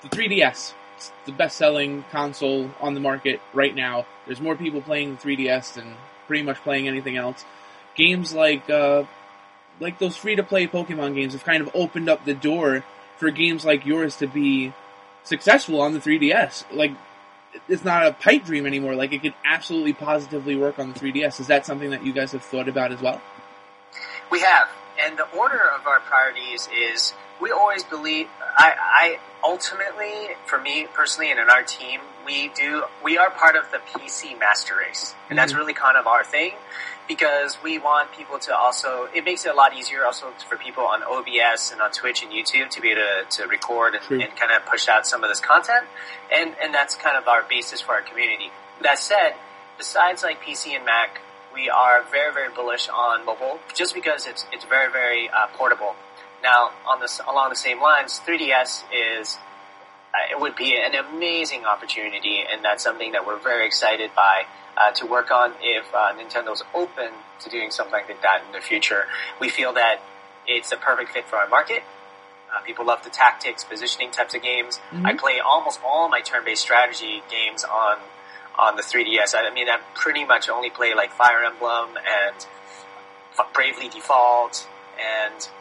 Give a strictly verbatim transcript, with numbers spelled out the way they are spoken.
the three D S. It's the best-selling console on the market right now. There's more people playing the three D S than pretty much playing anything else. Games like uh, like those free-to-play Pokemon games have kind of opened up the door for games like yours to be successful on the three D S. Like, it's not a pipe dream anymore. Like, it could absolutely positively work on the three D S. Is that something that you guys have thought about as well? We have. And the order of our priorities is, we always believe, I, I ultimately, for me personally and in our team, we do, we are part of the P C master race. And that's really kind of our thing, because we want people to also, it makes it a lot easier also for people on O B S and on Twitch and YouTube to be able to, to record and, and kind of push out some of this content. And, and that's kind of our basis for our community. That said, besides like P C and Mac, we are very, very bullish on mobile, just because it's it's very, very uh, portable. Now, on this along the same lines, three D S is uh, it would be an amazing opportunity, and that's something that we're very excited by uh, to work on. If uh, Nintendo's open to doing something like that in the future, we feel that it's a perfect fit for our market. Uh, people love the tactics, positioning types of games. Mm-hmm. I play almost all my turn-based strategy games on. on the three D S. I mean, I pretty much only play like Fire Emblem and Bravely Default and